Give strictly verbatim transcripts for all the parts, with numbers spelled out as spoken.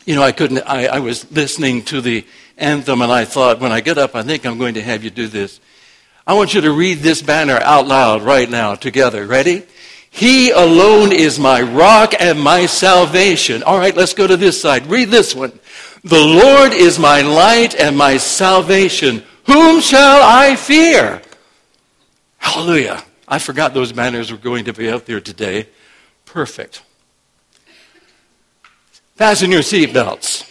You know, I couldn't, I, I was listening to the anthem and I thought, when I get up, I think I'm going to have you do this. I want you to read this banner out loud right now together. Ready? He alone is my rock and my salvation. All right, let's go to this side. Read this one. The Lord is my light and my salvation. Whom shall I fear? Hallelujah. I forgot those banners were going to be out there today. Perfect. Fasten your seatbelts.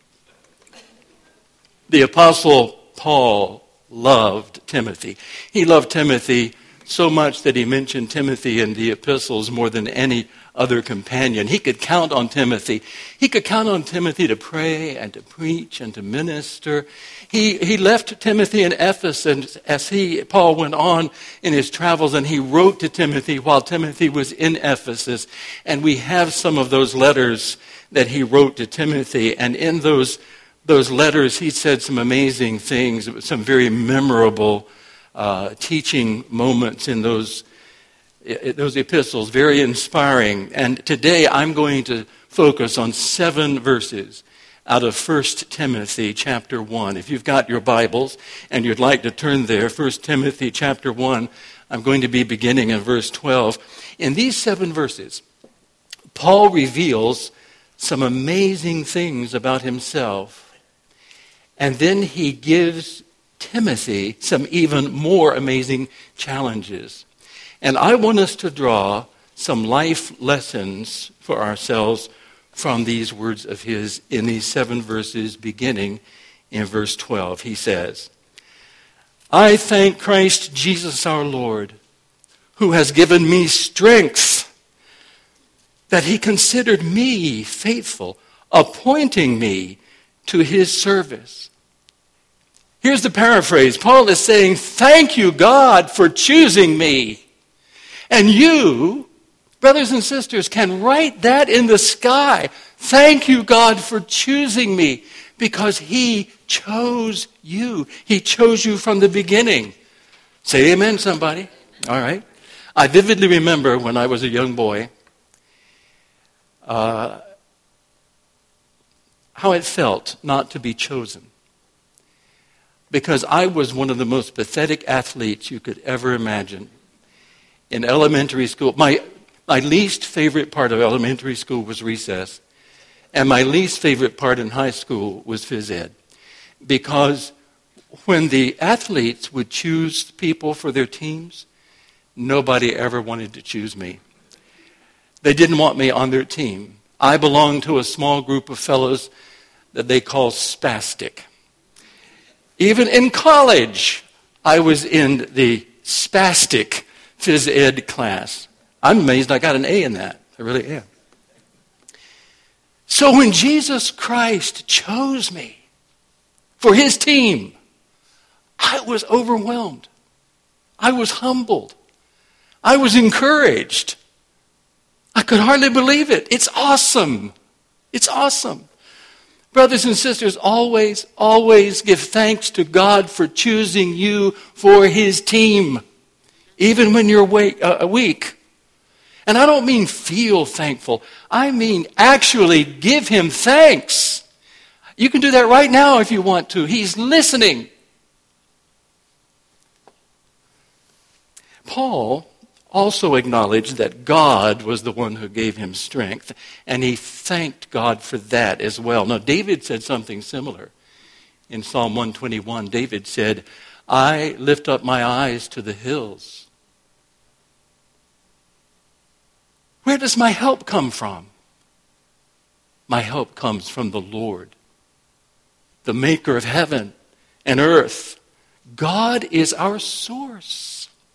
The Apostle Paul loved Timothy. He loved Timothy so much that he mentioned Timothy in the epistles more than any other companion. He could count on Timothy. He could count on Timothy to pray and to preach and to minister. He he left Timothy in Ephesus as he Paul went on in his travels, and he wrote to Timothy while Timothy was in Ephesus. And we have some of those letters that he wrote to Timothy, and in those those letters he said some amazing things, some very memorable uh, teaching moments in those those epistles, very inspiring. And today I'm going to focus on seven verses out of First Timothy chapter one. If you've got your Bibles and you'd like to turn there, First Timothy chapter one, I'm going to be beginning in verse twelve. In these seven verses, Paul reveals some amazing things about himself, and then he gives Timothy some even more amazing challenges. And I want us to draw some life lessons for ourselves from these words of his in these seven verses beginning in verse twelve. He says, I thank Christ Jesus our Lord, who has given me strength, that he considered me faithful, appointing me to his service. Here's the paraphrase. Paul is saying, thank you, God, for choosing me. And you, brothers and sisters, can write that in the sky. Thank you, God, for choosing me, because he chose you. He chose you from the beginning. Say amen, somebody. All right. I vividly remember when I was a young boy, uh, how it felt not to be chosen. Because I was one of the most pathetic athletes you could ever imagine. In elementary school, my, my least favorite part of elementary school was recess. And my least favorite part in high school was phys ed. Because when the athletes would choose people for their teams, nobody ever wanted to choose me. They didn't want me on their team. I belonged to a small group of fellows that they call spastic. Even in college, I was in the spastic phys ed class. I'm amazed I got an A in that. I really am. So when Jesus Christ chose me for his team, I was overwhelmed. I was humbled. I was encouraged. I could hardly believe it. It's awesome. It's awesome. Brothers and sisters, always, always give thanks to God for choosing you for his team, even when you're weak. And I don't mean feel thankful. I mean actually give him thanks. You can do that right now if you want to. He's listening. Paul also acknowledged that God was the one who gave him strength, and he thanked God for that as well. Now, David said something similar. In Psalm one twenty-one, David said, I lift up my eyes to the hills. Where does my help come from? My help comes from the Lord, the maker of heaven and earth. God is our source.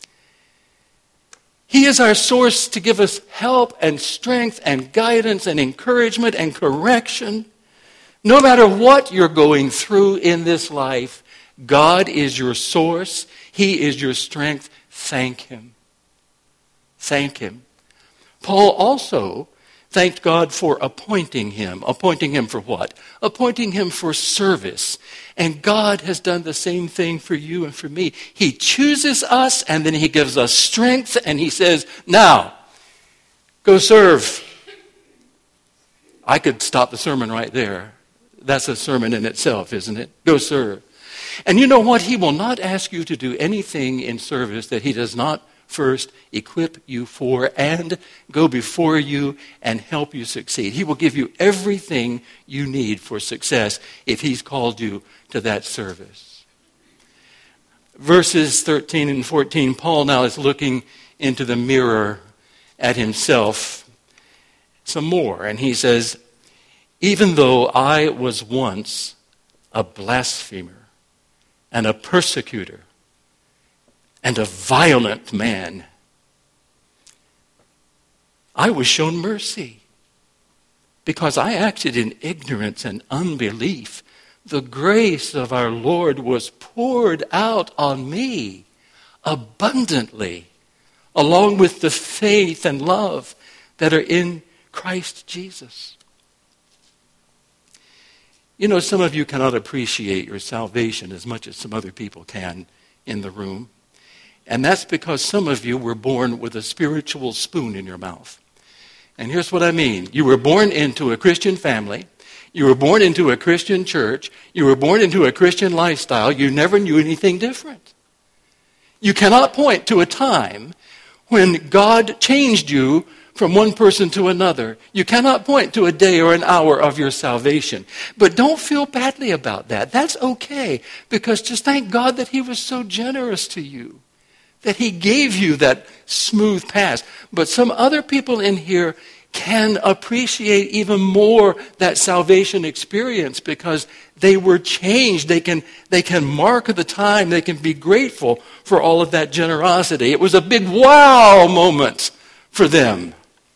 He is our source to give us help and strength and guidance and encouragement and correction. No matter what you're going through in this life, God is your source. He is your strength. Thank him. Thank him. Paul also thanked God for appointing him. Appointing him for what? Appointing him for service. And God has done the same thing for you and for me. He chooses us, and then he gives us strength, and he says, now, go serve. I could stop the sermon right there. That's a sermon in itself, isn't it? Go serve. And you know what? He will not ask you to do anything in service that he does not first equip you for and go before you and help you succeed. He will give you everything you need for success if he's called you to that service. Verses thirteen and fourteen, Paul now is looking into the mirror at himself some more. And he says, even though I was once a blasphemer and a persecutor and a violent man, I was shown mercy because I acted in ignorance and unbelief. The grace of our Lord was poured out on me abundantly, along with the faith and love that are in Christ Jesus. You know, some of you cannot appreciate your salvation as much as some other people can in the room. And that's because some of you were born with a spiritual spoon in your mouth. And here's what I mean. You were born into a Christian family. You were born into a Christian church. You were born into a Christian lifestyle. You never knew anything different. You cannot point to a time when God changed you from one person to another. You cannot point to a day or an hour of your salvation. But don't feel badly about that. That's okay, because just thank God that he was so generous to you, that he gave you that smooth path. But some other people in here can appreciate even more that salvation experience because they were changed. They can, they can mark the time. They can be grateful for all of that generosity. It was a big wow moment for them.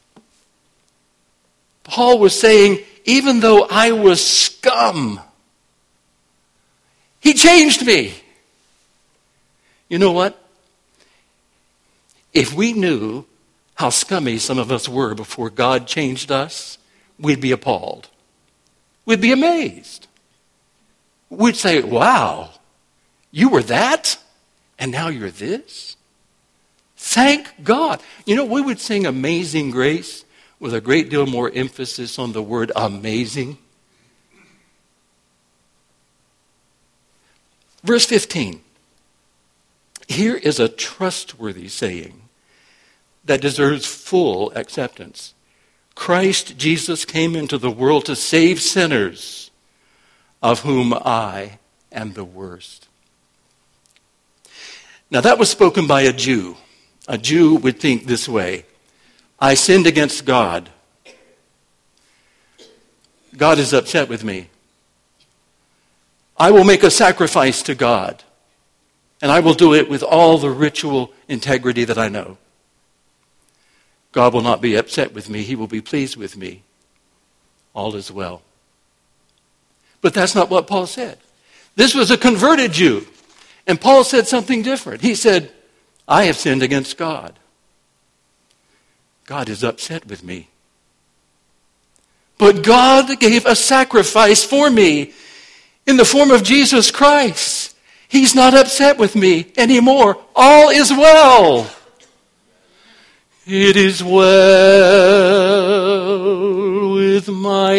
Paul was saying, even though I was scum, he changed me. You know what? If we knew how scummy some of us were before God changed us, we'd be appalled. We'd be amazed. We'd say, wow, you were that, and now you're this? Thank God. You know, we would sing Amazing Grace with a great deal more emphasis on the word amazing. Verse fifteen. Here is a trustworthy saying that deserves full acceptance. Christ Jesus came into the world to save sinners, of whom I am the worst. Now that was spoken by a Jew. A Jew would think this way: I sinned against God. God is upset with me. I will make a sacrifice to God, and I will do it with all the ritual integrity that I know. God will not be upset with me. He will be pleased with me. All is well. But that's not what Paul said. This was a converted Jew. And Paul said something different. He said, I have sinned against God. God is upset with me. But God gave a sacrifice for me in the form of Jesus Christ. He's not upset with me anymore. All is well. It is well with my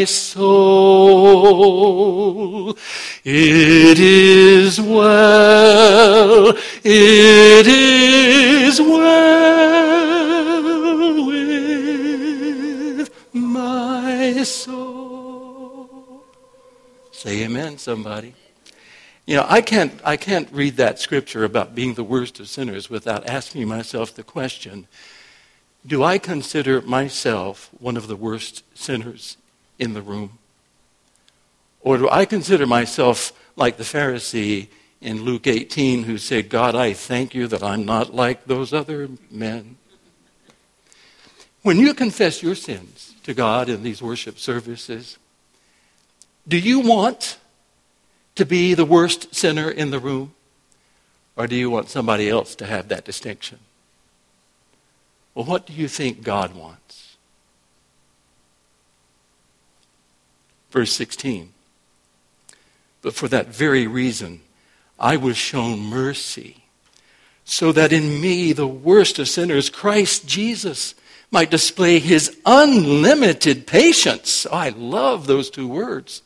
soul. It is well. It is well with my soul. Say amen, somebody. You know, I can't, I can't read that scripture about being the worst of sinners without asking myself the question, do I consider myself one of the worst sinners in the room? Or do I consider myself like the Pharisee in Luke eighteen who said, God, I thank you that I'm not like those other men? When you confess your sins to God in these worship services, do you want to be the worst sinner in the room? Or do you want somebody else to have that distinction? Well, what do you think God wants? Verse sixteen. But for that very reason, I was shown mercy, so that in me, the worst of sinners, Christ Jesus might display his unlimited patience. Oh, I love those two words.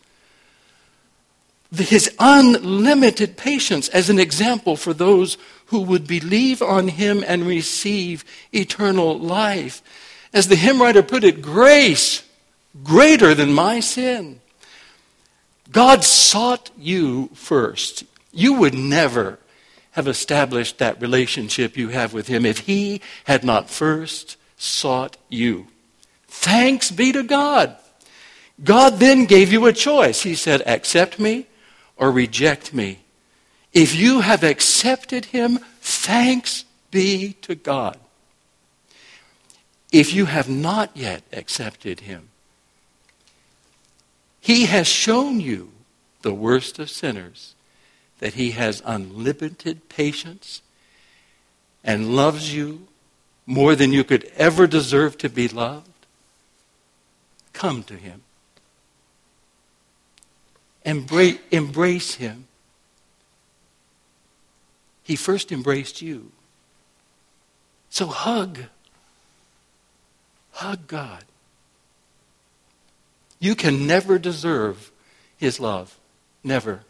His unlimited patience as an example for those who would believe on him and receive eternal life. As the hymn writer put it, grace greater than my sin. God sought you first. You would never have established that relationship you have with him if he had not first sought you. Thanks be to God. God then gave you a choice. He said, accept me or reject me. If you have accepted him, thanks be to God. If you have not yet accepted him, he has shown you, the worst of sinners, that he has unlimited patience and loves you more than you could ever deserve to be loved. Come to him. Embrace, embrace him. He first embraced you. So hug. Hug God. You can never deserve his love. Never.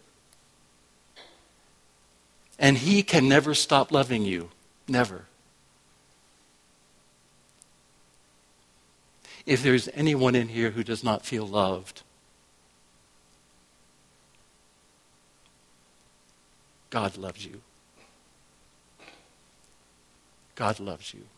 And he can never stop loving you. Never. If there's anyone in here who does not feel loved, God loves you. God loves you.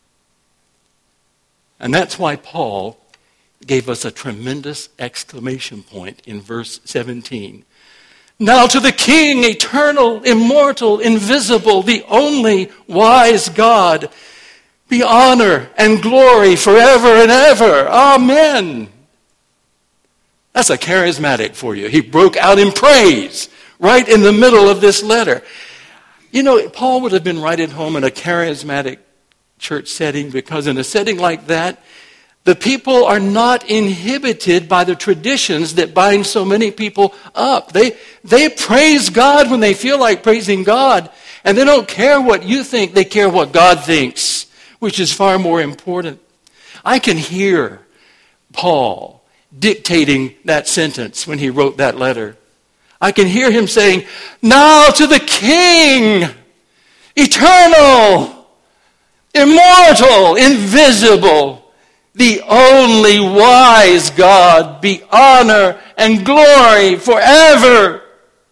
And that's why Paul gave us a tremendous exclamation point in verse seventeen. Now to the King, eternal, immortal, invisible, the only wise God, be honor and glory forever and ever. Amen. That's a charismatic for you. He broke out in praise right in the middle of this letter. You know, Paul would have been right at home in a charismatic church setting, because in a setting like that, the people are not inhibited by the traditions that bind so many people up. They, they praise God when they feel like praising God, and they don't care what you think, they care what God thinks, which is far more important. I can hear Paul dictating that sentence when he wrote that letter. I can hear him saying, now to the King, eternal, immortal, invisible, the only wise God, be honor and glory forever.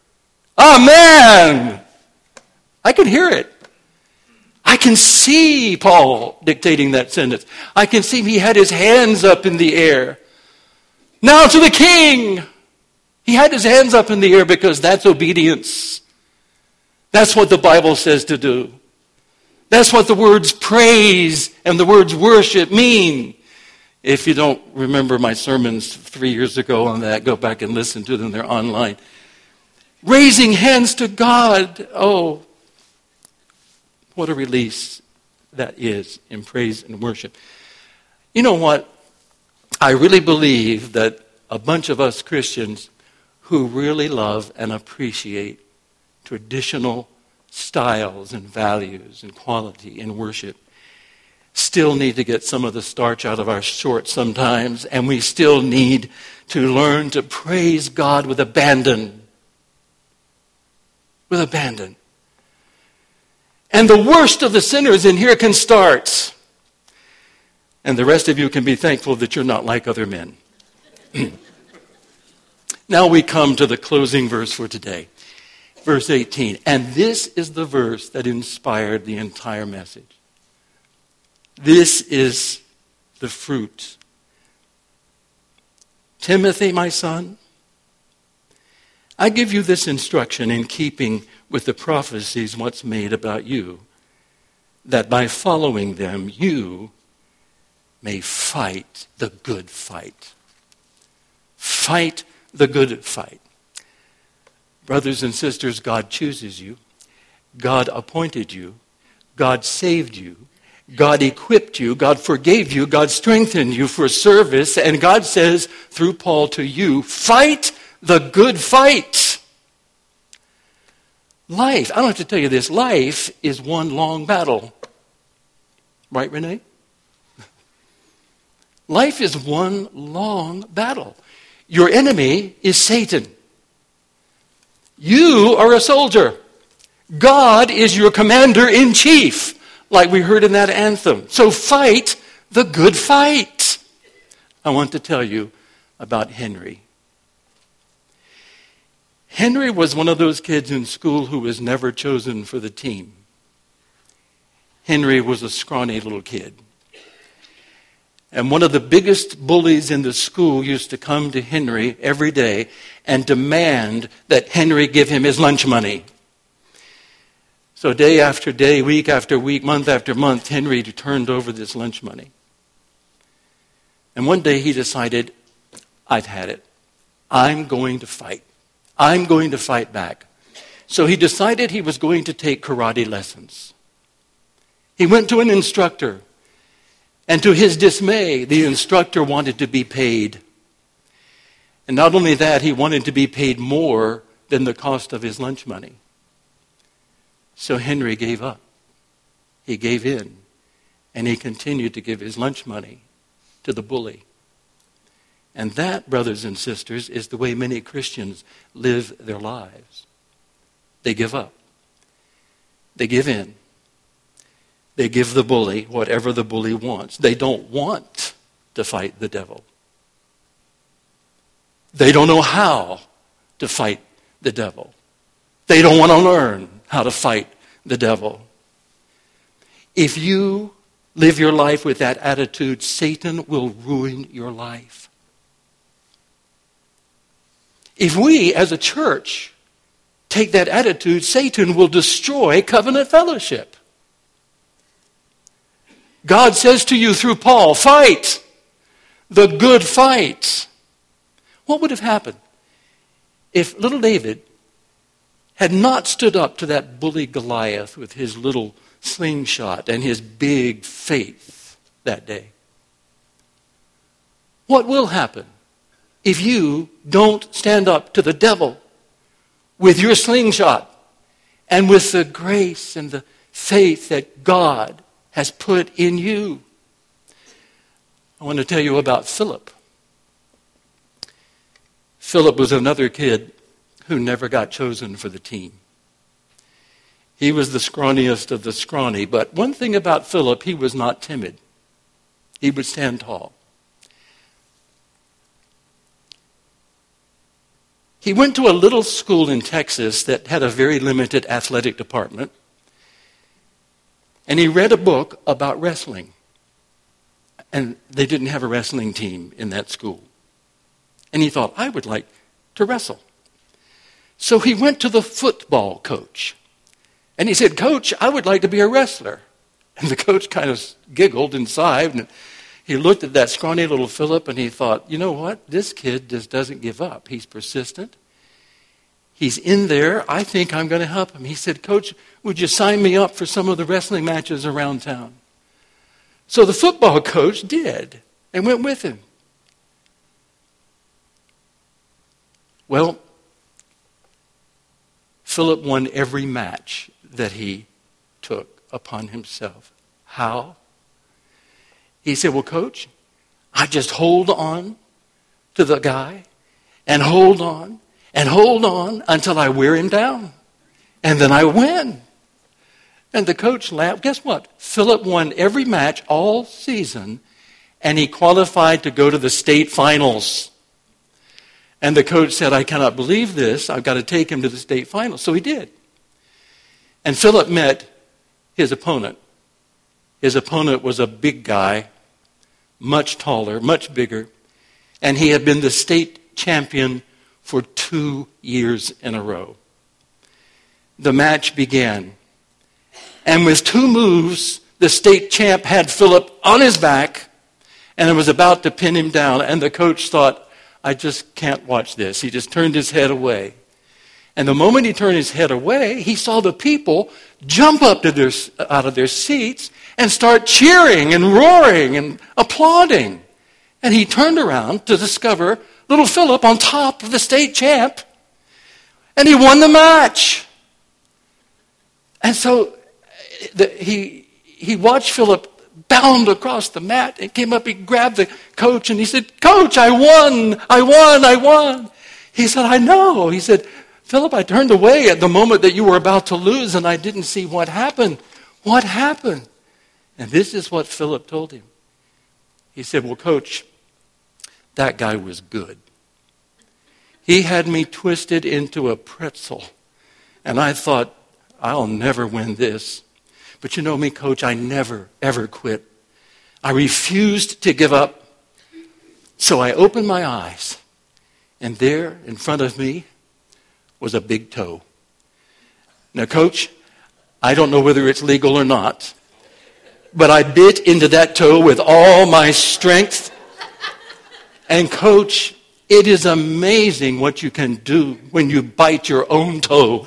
Amen. I can hear it. I can see Paul dictating that sentence. I can see he had his hands up in the air. Now to the King. He had his hands up in the air because that's obedience. That's what the Bible says to do. That's what the words praise and the words worship mean. If you don't remember my sermons three years ago on that, go back and listen to them. They're online. Raising hands to God. Oh, what a release that is in praise and worship. You know what? I really believe that a bunch of us Christians who really love and appreciate traditional styles and values and quality in worship still need to get some of the starch out of our shorts sometimes, and we still need to learn to praise God with abandon. With abandon. And the worst of the sinners in here can start. And the rest of you can be thankful that you're not like other men. Now we come to the closing verse for today. Verse eighteen. And this is the verse that inspired the entire message. This is the fruit. Timothy, my son, I give you this instruction in keeping with the prophecies once made about you, that by following them you may fight the good fight. Fight the good fight. Brothers and sisters, God chooses you. God appointed you. God saved you. God equipped you. God forgave you. God strengthened you for service. And God says through Paul to you, fight the good fight. Life, I don't have to tell you this, life is one long battle. Right, Renee? Life is one long battle. Your enemy is Satan. You are a soldier. God is your commander-in-chief, like we heard in that anthem. So fight the good fight. I want to tell you about Henry. Henry was one of those kids in school who was never chosen for the team. Henry was a scrawny little kid. And one of the biggest bullies in the school used to come to Henry every day and demand that Henry give him his lunch money. So day after day, week after week, month after month, Henry turned over this lunch money. And one day he decided, I've had it. I'm going to fight. I'm going to fight back. So he decided he was going to take karate lessons. He went to an instructor. And to his dismay, the instructor wanted to be paid. And not only that, he wanted to be paid more than the cost of his lunch money. So Henry gave up. He gave in. And he continued to give his lunch money to the bully. And that, brothers and sisters, is the way many Christians live their lives. They give up. They give in. They give the bully whatever the bully wants. They don't want to fight the devil. They don't know how to fight the devil. They don't want to learn how to fight the devil. If you live your life with that attitude, Satan will ruin your life. If we, as a church, take that attitude, Satan will destroy covenant fellowship. God says to you through Paul, fight the good fight. What would have happened if little David had not stood up to that bully Goliath with his little slingshot and his big faith that day? What will happen if you don't stand up to the devil with your slingshot and with the grace and the faith that God has put in you? I want to tell you about Philip. Philip was another kid who never got chosen for the team. He was the scrawniest of the scrawny, but one thing about Philip, he was not timid. He would stand tall. He went to a little school in Texas that had a very limited athletic department. And he read a book about wrestling. And they didn't have a wrestling team in that school. And he thought, I would like to wrestle. So he went to the football coach. And he said, Coach, I would like to be a wrestler. And the coach kind of giggled and sighed. And he looked at that scrawny little Philip and he thought, you know what? This kid just doesn't give up. He's persistent. He's in there. I think I'm going to help him. He said, Coach, would you sign me up for some of the wrestling matches around town? So the football coach did and went with him. Well, Philip won every match that he took upon himself. How? He said, well, Coach, I just hold on to the guy and hold on and hold on until I wear him down. And then I win. And the coach laughed. Guess what? Philip won every match all season, and he qualified to go to the state finals. And the coach said, I cannot believe this. I've got to take him to the state finals. So he did. And Philip met his opponent. His opponent was a big guy, much taller, much bigger, and he had been the state champion for two years in a row. The match began. And with two moves, the state champ had Philip on his back and was about to pin him down. And the coach thought, I just can't watch this. He just turned his head away. And the moment he turned his head away, he saw the people jump up to their, out of their seats and start cheering and roaring and applauding. And he turned around to discover little Philip on top of the state champ. And he won the match. And so the, he, he watched Philip bound across the mat and came up. He grabbed the coach and he said, "Coach, I won, I won, I won." He said, "I know." He said, "Philip, I turned away at the moment that you were about to lose and I didn't see what happened." What happened? And this is what Philip told him. He said, "Well, Coach, that guy was good. He had me twisted into a pretzel. And I thought, I'll never win this. But you know me, Coach, I never, ever quit. I refused to give up. So I opened my eyes, and there in front of me was a big toe. Now, Coach, I don't know whether it's legal or not, but I bit into that toe with all my strength. And Coach, it is amazing what you can do when you bite your own toe."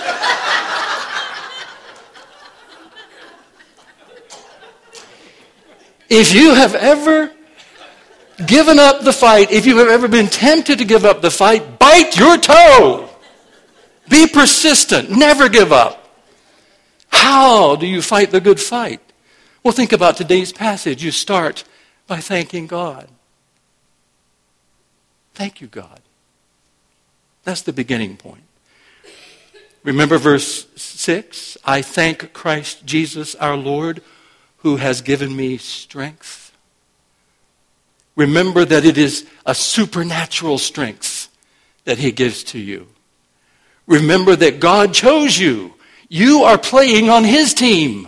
If you have ever given up the fight, if you have ever been tempted to give up the fight, bite your toe. Be persistent. Never give up. How do you fight the good fight? Well, think about today's passage. You start by thanking God. Thank you, God. That's the beginning point. Remember verse six? "I thank Christ Jesus our Lord, who has given me strength." Remember that it is a supernatural strength that he gives to you. Remember that God chose you. You are playing on his team.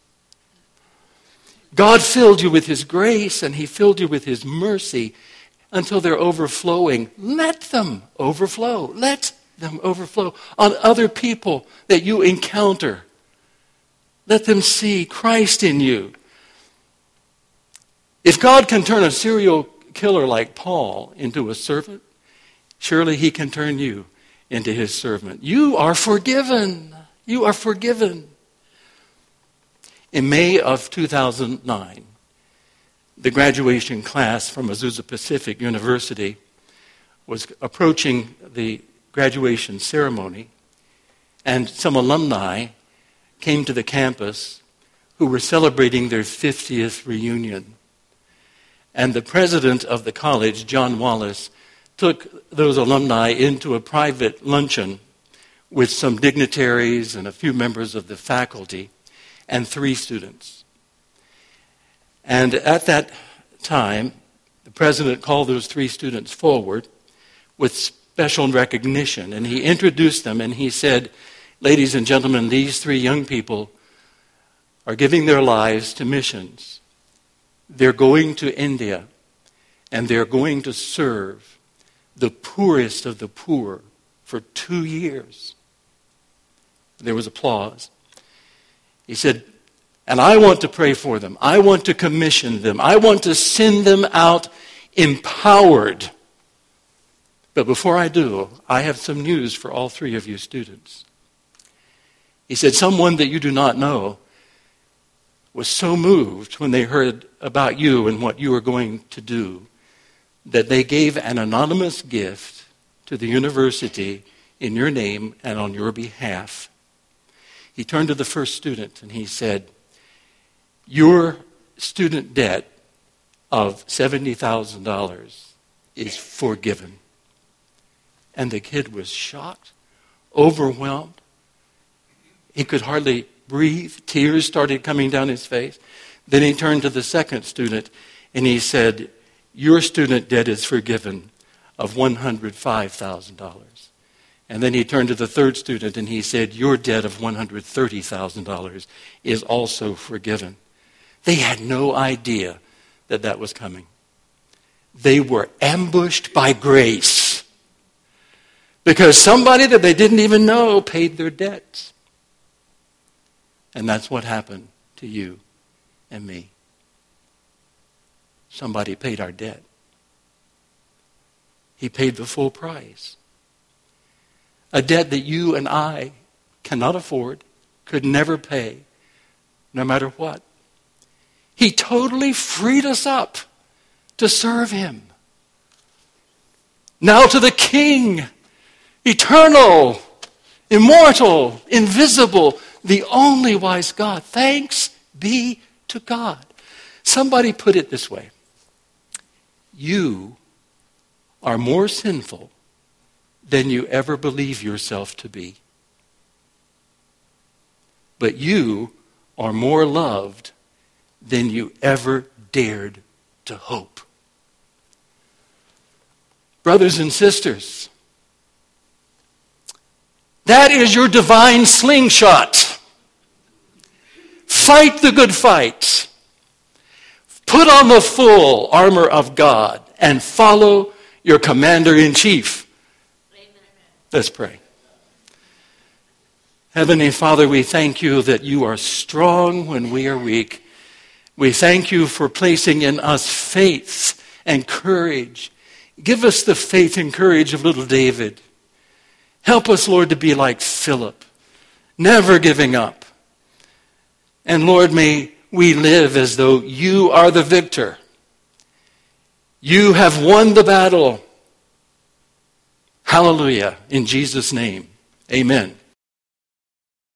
God filled you with his grace and he filled you with his mercy until they're overflowing. Let them overflow. Let them overflow on other people that you encounter. Let them see Christ in you. If God can turn a serial killer like Paul into a servant, surely he can turn you into his servant. You are forgiven. You are forgiven. In May of two thousand nine, the graduation class from Azusa Pacific University was approaching the graduation ceremony, and some alumni came to the campus who were celebrating their fiftieth reunion. And the president of the college, John Wallace, took those alumni into a private luncheon with some dignitaries and a few members of the faculty and three students. And at that time, the president called those three students forward with special recognition, and he introduced them and he said, "Ladies and gentlemen, these three young people are giving their lives to missions. They're going to India, and they're going to serve the poorest of the poor for two years." There was applause. He said, "And I want to pray for them. I want to commission them. I want to send them out empowered. But before I do, I have some news for all three of you students." He said, "Someone that you do not know was so moved when they heard about you and what you were going to do that they gave an anonymous gift to the university in your name and on your behalf." He turned to the first student and he said, "Your student debt of seventy thousand dollars is forgiven." And the kid was shocked, overwhelmed. He could hardly breathe. Tears started coming down his face. Then he turned to the second student and he said, "Your student debt is forgiven of one hundred five thousand dollars. And then he turned to the third student and he said, "Your debt of one hundred thirty thousand dollars is also forgiven." They had no idea that that was coming. They were ambushed by grace because somebody that they didn't even know paid their debts. And that's what happened to you and me. Somebody paid our debt. He paid the full price. A debt that you and I cannot afford, could never pay, no matter what. He totally freed us up to serve him. Now to the King, eternal, immortal, invisible, the only wise God. Thanks be to God. Somebody put it this way. You are more sinful than you ever believe yourself to be. But you are more loved than you ever dared to hope. Brothers and sisters, that is your divine slingshot. Fight the good fight. Put on the full armor of God and follow your commander-in-chief. Amen. Let's pray. Heavenly Father, we thank you that you are strong when we are weak. We thank you for placing in us faith and courage. Give us the faith and courage of little David. Help us, Lord, to be like Philip, never giving up. And Lord, may we live as though you are the victor. You have won the battle. Hallelujah. In Jesus' name, amen.